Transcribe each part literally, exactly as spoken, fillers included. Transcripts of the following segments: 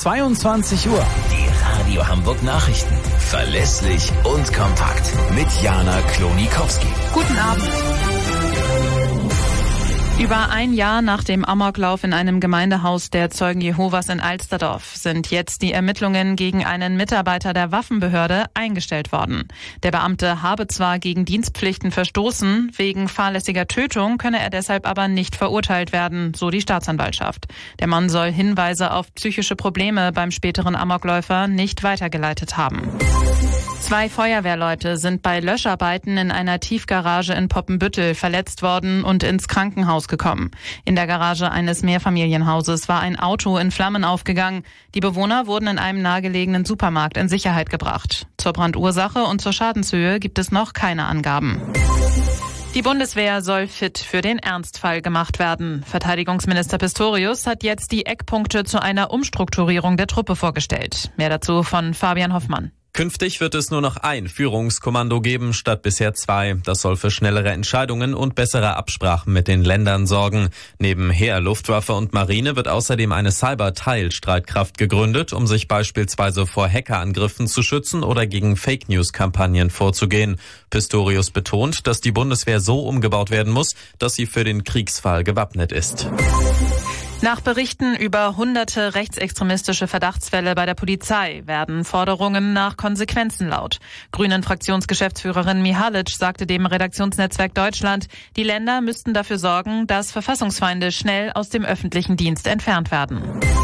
zweiundzwanzig Uhr. Die Radio Hamburg Nachrichten. Verlässlich und kompakt. Mit Jana Klonikowski. Guten Abend. Über ein Jahr nach dem Amoklauf in einem Gemeindehaus der Zeugen Jehovas in Alsterdorf sind jetzt die Ermittlungen gegen einen Mitarbeiter der Waffenbehörde eingestellt worden. Der Beamte habe zwar gegen Dienstpflichten verstoßen, wegen fahrlässiger Tötung könne er deshalb aber nicht verurteilt werden, so die Staatsanwaltschaft. Der Mann soll Hinweise auf psychische Probleme beim späteren Amokläufer nicht weitergeleitet haben. Zwei Feuerwehrleute sind bei Löscharbeiten in einer Tiefgarage in Poppenbüttel verletzt worden und ins Krankenhaus gekommen. In der Garage eines Mehrfamilienhauses war ein Auto in Flammen aufgegangen. Die Bewohner wurden in einem nahegelegenen Supermarkt in Sicherheit gebracht. Zur Brandursache und zur Schadenshöhe gibt es noch keine Angaben. Die Bundeswehr soll fit für den Ernstfall gemacht werden. Verteidigungsminister Pistorius hat jetzt die Eckpunkte zu einer Umstrukturierung der Truppe vorgestellt. Mehr dazu von Fabian Hoffmann. Künftig wird es nur noch ein Führungskommando geben, statt bisher zwei. Das soll für schnellere Entscheidungen und bessere Absprachen mit den Ländern sorgen. Neben Heer, Luftwaffe und Marine wird außerdem eine Cyber-Teilstreitkraft gegründet, um sich beispielsweise vor Hackerangriffen zu schützen oder gegen Fake-News-Kampagnen vorzugehen. Pistorius betont, dass die Bundeswehr so umgebaut werden muss, dass sie für den Kriegsfall gewappnet ist. Nach Berichten über hunderte rechtsextremistische Verdachtsfälle bei der Polizei werden Forderungen nach Konsequenzen laut. Grünen-Fraktionsgeschäftsführerin Mihalic sagte dem Redaktionsnetzwerk Deutschland, die Länder müssten dafür sorgen, dass Verfassungsfeinde schnell aus dem öffentlichen Dienst entfernt werden.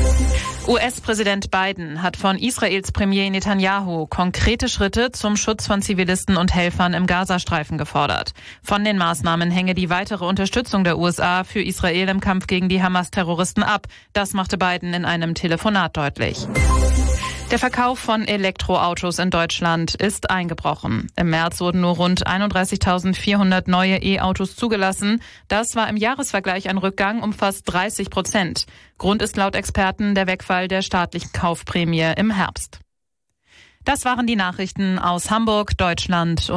U S-Präsident Biden hat von Israels Premier Netanyahu konkrete Schritte zum Schutz von Zivilisten und Helfern im Gazastreifen gefordert. Von den Maßnahmen hänge die weitere Unterstützung der U S A für Israel im Kampf gegen die Hamas-Terroristen ab. Das machte Biden in einem Telefonat deutlich. Der Verkauf von Elektroautos in Deutschland ist eingebrochen. Im März wurden nur rund einunddreißigtausendvierhundert neue E-Autos zugelassen. Das war im Jahresvergleich ein Rückgang um fast dreißig Prozent. Grund ist laut Experten der Wegfall der staatlichen Kaufprämie im Herbst. Das waren die Nachrichten aus Hamburg, Deutschland.